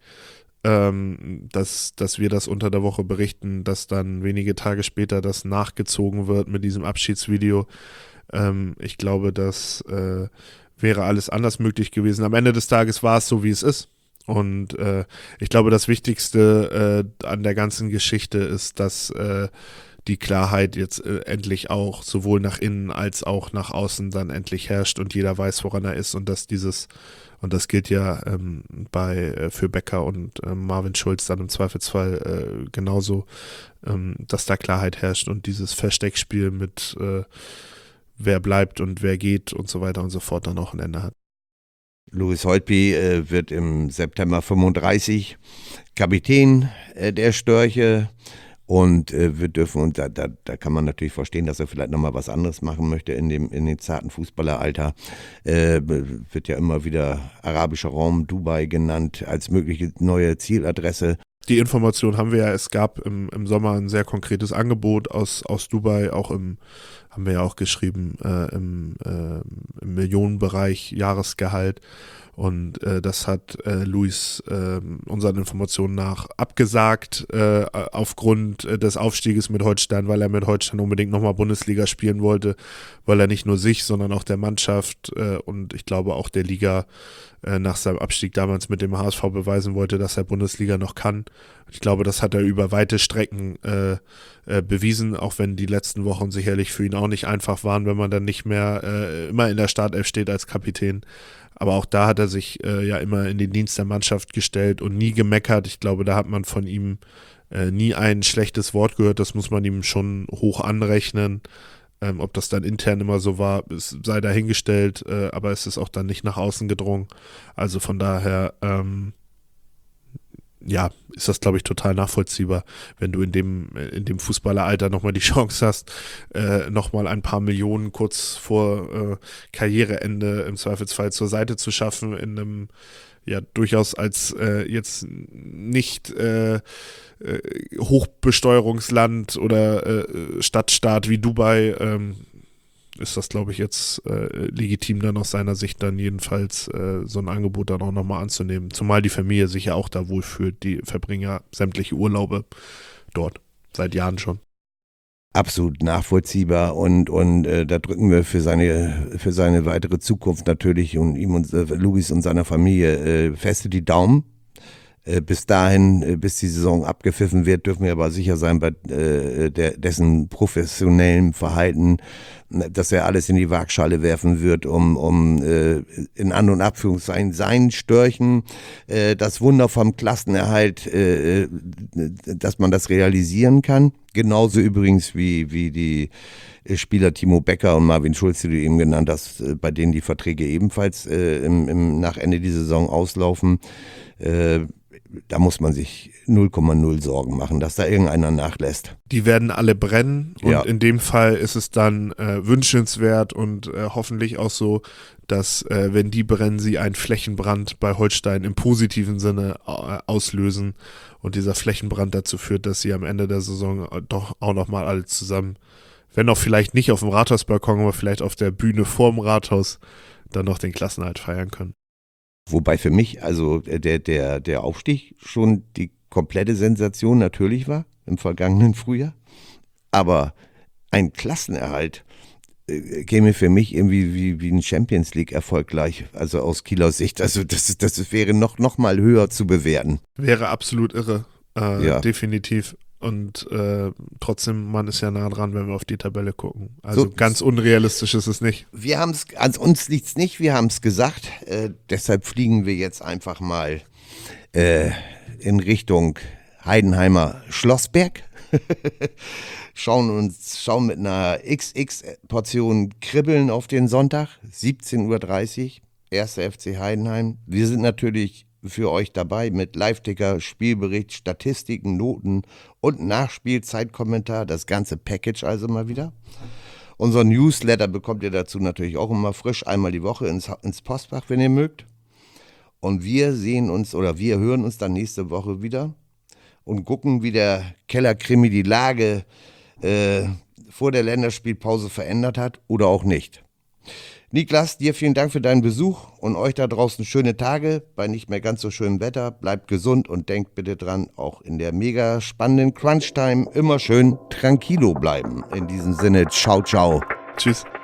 dass wir das unter der Woche berichten, dass dann wenige Tage später das nachgezogen wird mit diesem Abschiedsvideo. Ich glaube, das wäre alles anders möglich gewesen. Am Ende des Tages war es so, wie es ist. Und ich glaube, das Wichtigste an der ganzen Geschichte ist, dass die Klarheit jetzt endlich auch sowohl nach innen als auch nach außen dann endlich herrscht und jeder weiß, woran er ist und dass und das gilt ja für Becker und Marvin Schulz dann im Zweifelsfall genauso, dass da Klarheit herrscht und dieses Versteckspiel mit wer bleibt und wer geht und so weiter und so fort dann auch ein Ende hat. Louis Holtby wird im September 35 Kapitän der Störche und wir dürfen, und da kann man natürlich verstehen, dass er vielleicht nochmal was anderes machen möchte in dem zarten Fußballeralter. Wird ja immer wieder arabischer Raum, Dubai genannt als mögliche neue Zieladresse. Die Information haben wir ja, es gab im Sommer ein sehr konkretes Angebot aus Dubai, auch haben wir ja auch geschrieben, im Millionenbereich Jahresgehalt. Und das hat Luis unseren Informationen nach abgesagt aufgrund des Aufstieges mit Holstein, weil er mit Holstein unbedingt nochmal Bundesliga spielen wollte, weil er nicht nur sich, sondern auch der Mannschaft und ich glaube auch der Liga nach seinem Abstieg damals mit dem HSV beweisen wollte, dass er Bundesliga noch kann. Ich glaube, das hat er über weite Strecken bewiesen, auch wenn die letzten Wochen sicherlich für ihn auch nicht einfach waren, wenn man dann nicht mehr immer in der Startelf steht als Kapitän. Aber auch da hat er sich ja immer in den Dienst der Mannschaft gestellt und nie gemeckert. Ich glaube, da hat man von ihm nie ein schlechtes Wort gehört. Das muss man ihm schon hoch anrechnen. Ob das dann intern immer so war, sei dahingestellt, aber es ist auch dann nicht nach außen gedrungen. Also von daher, ist das, glaube ich, total nachvollziehbar, wenn du in dem Fußballeralter nochmal die Chance hast, nochmal ein paar Millionen kurz vor Karriereende im Zweifelsfall zur Seite zu schaffen, in einem durchaus als jetzt nicht Hochbesteuerungsland oder Stadtstaat wie Dubai ist das, glaube ich, jetzt legitim dann aus seiner Sicht dann jedenfalls so ein Angebot dann auch nochmal anzunehmen. Zumal die Familie sich ja auch da wohlfühlt, die verbringen ja sämtliche Urlaube dort, seit Jahren schon. Absolut nachvollziehbar und da drücken wir für seine weitere Zukunft natürlich und ihm und Louis und seiner Familie feste die Daumen. Bis dahin, bis die Saison abgepfiffen wird, dürfen wir aber sicher sein bei dessen professionellem Verhalten, dass er alles in die Waagschale werfen wird, um in An- und Abführungszeichen seinen Störchen das Wunder vom Klassenerhalt, dass man das realisieren kann. Genauso übrigens wie die Spieler Timo Becker und Marvin Schulz, die du eben genannt hast, bei denen die Verträge ebenfalls nach Ende der Saison auslaufen. Da muss man sich 0,0 Sorgen machen, dass da irgendeiner nachlässt. Die werden alle brennen und in dem Fall ist es dann wünschenswert und hoffentlich auch so, dass wenn die brennen, sie einen Flächenbrand bei Holstein im positiven Sinne auslösen und dieser Flächenbrand dazu führt, dass sie am Ende der Saison doch auch nochmal alle zusammen, wenn auch vielleicht nicht auf dem Rathausbalkon, aber vielleicht auf der Bühne vorm Rathaus, dann noch den Klassenerhalt feiern können. Wobei für mich also der Aufstieg schon die komplette Sensation natürlich war im vergangenen Frühjahr. Aber ein Klassenerhalt käme für mich irgendwie wie ein Champions-League-Erfolg gleich, also aus Kieler Sicht. Also das wäre noch mal höher zu bewerten. Wäre absolut irre, Ja. definitiv. Und trotzdem, man ist ja nah dran, wenn wir auf die Tabelle gucken. Also So, ganz unrealistisch ist es nicht. Wir haben es, an uns liegt es nicht, wir haben es gesagt. Deshalb fliegen wir jetzt einfach mal in Richtung Heidenheimer Schlossberg. Schauen mit einer XX-Portion Kribbeln auf den Sonntag, 17:30 Uhr, 1. FC Heidenheim. Wir sind natürlich für euch dabei mit Live-Ticker, Spielbericht, Statistiken, Noten und Nachspielzeitkommentar, das ganze Package also mal wieder. Unser Newsletter bekommt ihr dazu natürlich auch immer frisch, einmal die Woche ins Postfach, wenn ihr mögt. Und wir hören uns dann nächste Woche wieder und gucken, wie der Kellerkrimi die Lage vor der Länderspielpause verändert hat oder auch nicht. Niklas, dir vielen Dank für deinen Besuch und euch da draußen schöne Tage bei nicht mehr ganz so schönem Wetter. Bleibt gesund und denkt bitte dran, auch in der mega spannenden Crunch-Time immer schön tranquilo bleiben. In diesem Sinne, ciao, ciao. Tschüss.